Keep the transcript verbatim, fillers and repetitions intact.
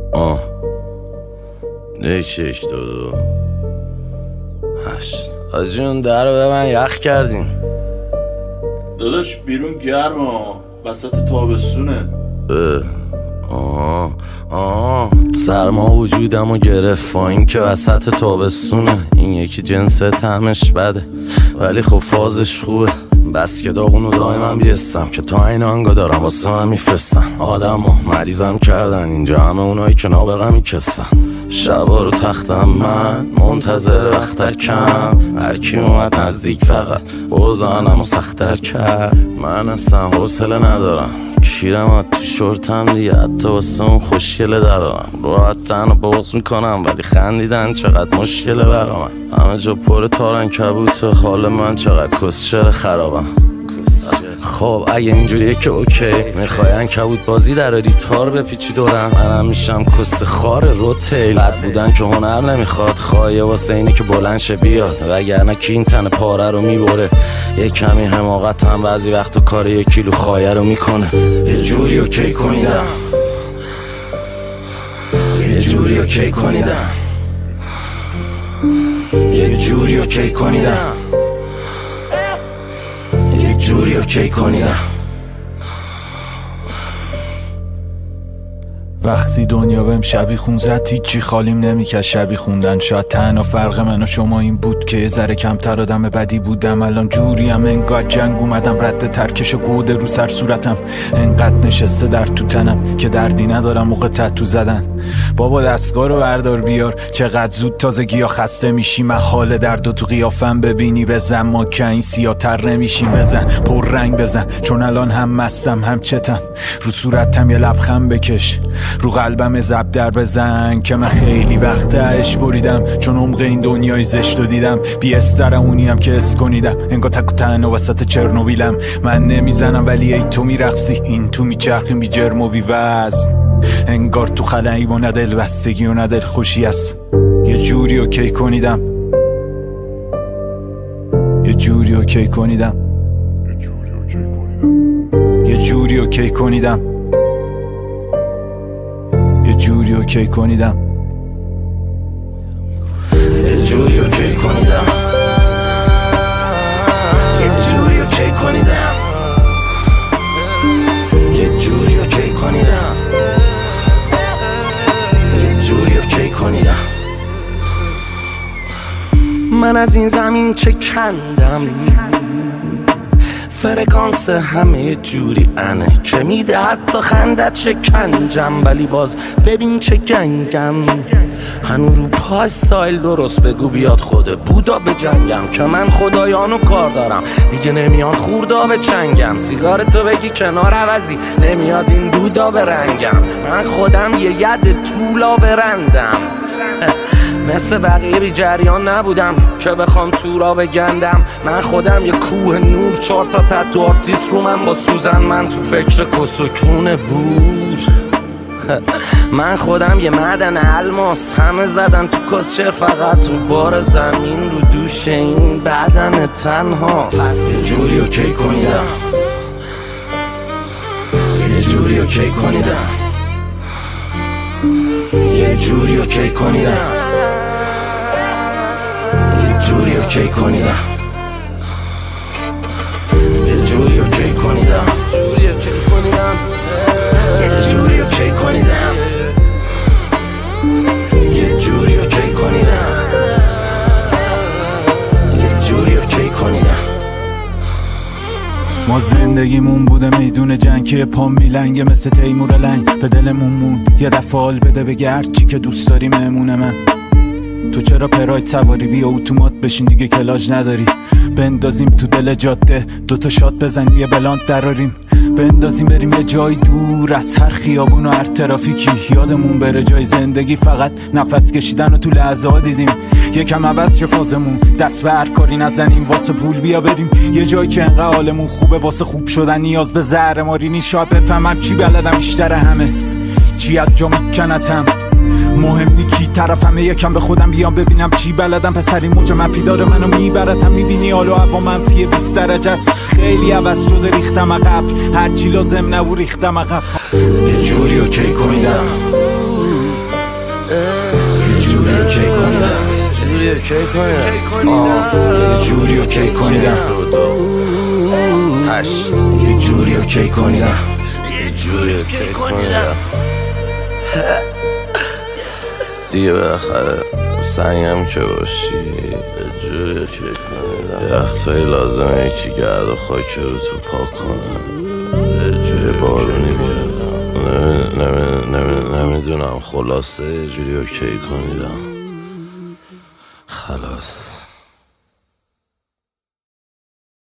آه یک یک دو دو هشت. حاجی اون در رو به من یخ کردین داداش بیرون گرمه وسط تابستونه. آه آه سرما وجودمو گرفت با این که وسط تابستونه. این یکی جنس طعمش بده ولی خب فازش خوبه. بس که داغونو دائما بیستم که تا این آنگا دارم واسه من میفرستن. آدم و مریضم کردن اینجا همه اونایی که نابغه میکسن. شبا رو تختم من منتظر وقتکم. هرکی اومد نزدیک فقط بزنم و سختر کرد. من اصلا حوصله ندارم کیرم تو شورتم دیگه حتی واسه اون خوشگله دارم. راحت تنو بغض میکنم ولی خندیدن چقدر مشکله برا من. همه جا پر تارن کبوته حال من چقدر کسشر خرابم. خب اگه اینجوریه که اوکی میخواین کبوت بازی دراری تار بپیچی دورم. منم میشم کس خار روتیل. بد بودن که هنر نمیخواد خواهیه واسه اینه که بلند شه بیاد. وگرنه کی این تن پاره رو میبره. یه کمی حماقت هم بعضی وقت کار یه کیلو خایه رو میکنه. یه جوری اوکی کنیدم یه جوری اوکی کنیدم یه جوری اوکی کنیدم یه جوری اوکی کنیدم. وقتی دنیا بهم شبی خون زد هیچی خالیم نمیکرد شبی خوندن. شاید تنها فرق من و شما این بود که یه ذره کمتر آدم بدی بودم. الان جوریم انگار جنگ اومدم رد ترکش و گوده رو سر صورتم. انقدر نشسته در تو تنم که دردی ندارم موقع تتو زدن. بابا دستگاه رو بردار بیار چقدر زود تازگی ها خسته میشی. محال درد و تو قیافم ببینی بزن ما که این سیاتر نمیشیم. بزن پر رنگ بزن چون الان هم مستم هم چتم. رو صورتم یه لبخند بکش رو قلبم زب در بزن که من خیلی وقت عشق بریدم. چون عمق این دنیای زشت رو دیدم بی استر اونیم که اس کنیدم. انگار تک و تنها وسط چرنوبیلم. من نمیزنم ولی ای تو میرقصی. این تو میچرخیم بی جرم و بی وزن. انگار تو خلایی با ندل بستگی و ندل خوشی است. یه جوری اوکی کنیدم یه جوری اوکی کنیدم یه جوری اوکی کنیدم یه جوری اوکی کنیدم یه جوری اوکی کنیدم یه جوری اوکی کنیدم یه جوری اوکی کنیدم یه جوری اوکی کنیدم. من از این زمین چه کندم فرکانس همه جوری انه که میده حتی خندت شکنجم. ولی باز ببین چه گنگم هنو رو پای سایل درست بگو بیاد خود بودا به جنگم. که من خدایانو کار دارم دیگه نمیان خوردا به چنگم. سیگارتو بگی کنار عوضی نمیاد این دودا به رنگم. من خودم یه ید طولا برندم مثل بقیه بی جریان نبودم که بخوام تو را بگندم. من خودم یه کوه نور چار تا تتو آرتیست رو من با سوزن. من تو فکر کسکون بور. من خودم یه معدن الماس همه زدن تو کسچر فقط تو بار زمین رو دوش این بدن تنهاست. یه جوری اوکی کنیدم یه جوری اوکی کنیدم یه جوری اوکی کنیدم یه جوری اوکی کنیدم یه جوری اوکی کنیدم یه جوری اوکی کنیدم یه جوری اوکی کنیدم یه جوری اوکی کنیدم. ما زندگیمون بوده میدون جنگ که پام میلنگه مثل تیمور لنگ. به دلمون مون یه دفعه حال بده بگه هرچی که دوست داری مهمونه من. تو چرا پراید سواری بیا اتومات بشین دیگه کلاج نداری. بندازیم تو دل جاده دوتا شات بزنیم یه بلانت دراریم. بندازیم بریم یه جای دور از هر خیابون و هر ترافیکی. یادمون بره جای زندگی فقط نفس کشیدن و تو لحظه ها دیدیم. یکم عوض چه فازمون دست به هر کاری نزنیم واسه پول بیا بریم یه جایی که انقدر حالمون خوبه. واسه خوب شدن نیاز به زهر ماری نی. شاید بفهمم چی بلدم بیشتر همه چی از جا میکنتم. مهم نی کی طرفمه یکم به خودم بیام ببینم چی بلدم. پسری موج منفی داره منو میبرتم میبینی حالا هوا منفی بیست درجه است. خیلی عوض شده ریختم عقب هرچی لازم نبود ریختم عقب. یه جوری اوکی کنیدم یه جوری اوکی کنیدم، یه جوری اوکی کنیدم، یه جوری اوکی کنیدم، هشت یه جوری اوکی کنیدم، یه جوری اوکی کنیدم. دیگه بالاخره سنگم که باشی یه جوری اوکی کنیدم. یه وقتایی لازمه یکی گرد و خاک رو تو پاک کنم، یه جوری بارونی بیارم. نمیدونم خلاصه یه جوری اوکی کنیدم.